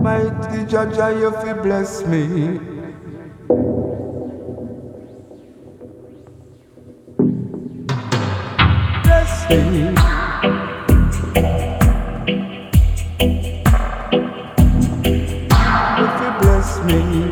Mighty Jaja, you fi bless me. Bless me. You fi bless me.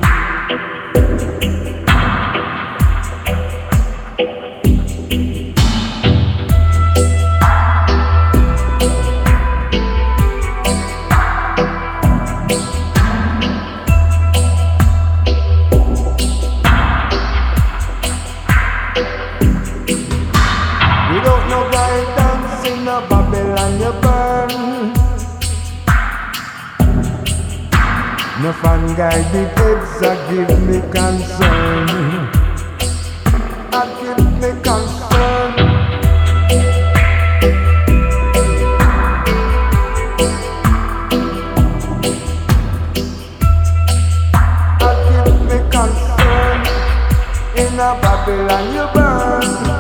Without no guidance in a Babylon you burn. No fan guided heads that give me concern. That give me concern. That give me concern. In a Babylon you burn.